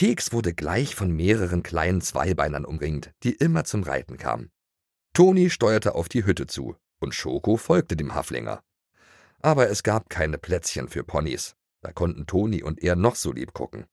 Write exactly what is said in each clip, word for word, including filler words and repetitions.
Keks wurde gleich von mehreren kleinen Zweibeinern umringt, die immer zum Reiten kamen. Toni steuerte auf die Hütte zu und Schoko folgte dem Haflinger. Aber es gab keine Plätzchen für Ponys, da konnten Toni und er noch so lieb gucken.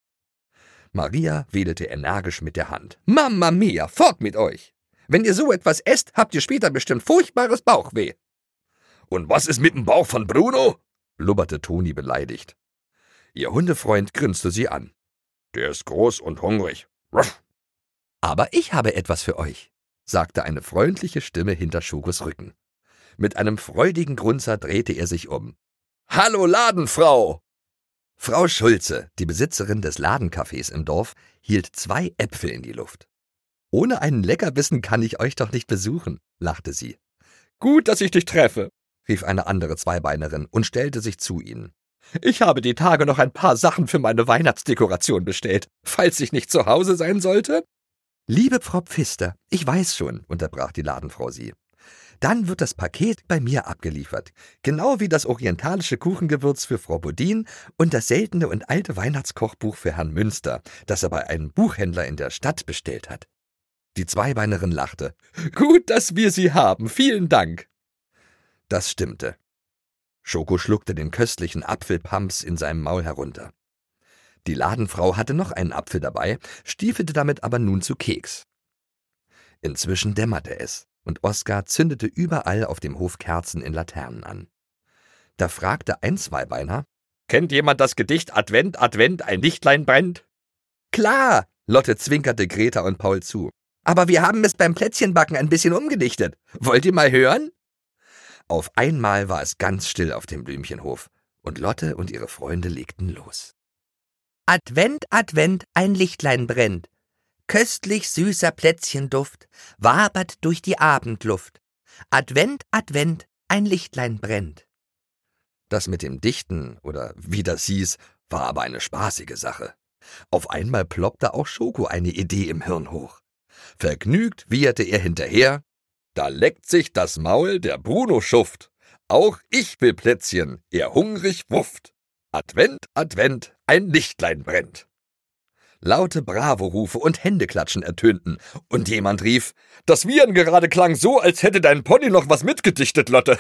Maria wedelte energisch mit der Hand. »Mamma mia, fort mit euch! Wenn ihr so etwas esst, habt ihr später bestimmt furchtbares Bauchweh.« »Und was ist mit dem Bauch von Bruno?« blubberte Toni beleidigt. Ihr Hundefreund grinste sie an. »Der ist groß und hungrig. Ruff.« »Aber ich habe etwas für euch«, sagte eine freundliche Stimme hinter Schokos Rücken. Mit einem freudigen Grunzer drehte er sich um. »Hallo Ladenfrau!« Frau Schulze, die Besitzerin des Ladencafés im Dorf, hielt zwei Äpfel in die Luft. »Ohne einen Leckerbissen kann ich euch doch nicht besuchen«, lachte sie. »Gut, dass ich dich treffe«, rief eine andere Zweibeinerin und stellte sich zu ihnen. »Ich habe die Tage noch ein paar Sachen für meine Weihnachtsdekoration bestellt, falls ich nicht zu Hause sein sollte.« »Liebe Frau Pfister, ich weiß schon«, unterbrach die Ladenfrau sie. »Dann wird das Paket bei mir abgeliefert, genau wie das orientalische Kuchengewürz für Frau Bodin und das seltene und alte Weihnachtskochbuch für Herrn Münster, das er bei einem Buchhändler in der Stadt bestellt hat.« Die Zweibeinerin lachte. »Gut, dass wir Sie haben, vielen Dank.« Das stimmte. Schoko schluckte den köstlichen Apfelpamps in seinem Maul herunter. Die Ladenfrau hatte noch einen Apfel dabei, stiefelte damit aber nun zu Keks. Inzwischen dämmerte es, und Oskar zündete überall auf dem Hof Kerzen in Laternen an. Da fragte ein Zweibeiner: »Kennt jemand das Gedicht Advent, Advent, ein Lichtlein brennt?« »Klar«, Lotte zwinkerte Greta und Paul zu. »Aber wir haben es beim Plätzchenbacken ein bisschen umgedichtet. Wollt ihr mal hören?« Auf einmal war es ganz still auf dem Blümchenhof, und Lotte und ihre Freunde legten los. Advent, Advent, ein Lichtlein brennt. Köstlich süßer Plätzchenduft wabert durch die Abendluft. Advent, Advent, ein Lichtlein brennt. Das mit dem Dichten, oder wie das hieß, war aber eine spaßige Sache. Auf einmal ploppte auch Schoko eine Idee im Hirn hoch. Vergnügt wieherte er hinterher: »Da leckt sich das Maul der Bruno Schuft. Auch ich will Plätzchen, er hungrig wufft. Advent, Advent, ein Lichtlein brennt.« Laute Bravo-Rufe und Händeklatschen ertönten, und jemand rief: »Das Wiehern gerade klang so, als hätte dein Pony noch was mitgedichtet, Lotte.«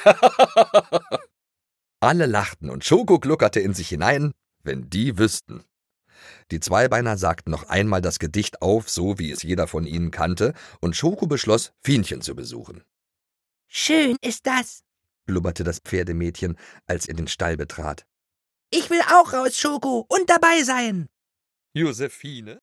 Alle lachten, und Schoko gluckerte in sich hinein, wenn die wüssten. Die Zweibeiner sagten noch einmal das Gedicht auf, so wie es jeder von ihnen kannte, und Schoko beschloss, Fienchen zu besuchen. »Schön ist das«, blubberte das Pferdemädchen, als er den Stall betrat. »Ich will auch raus, Schoko, und dabei sein.« Josephine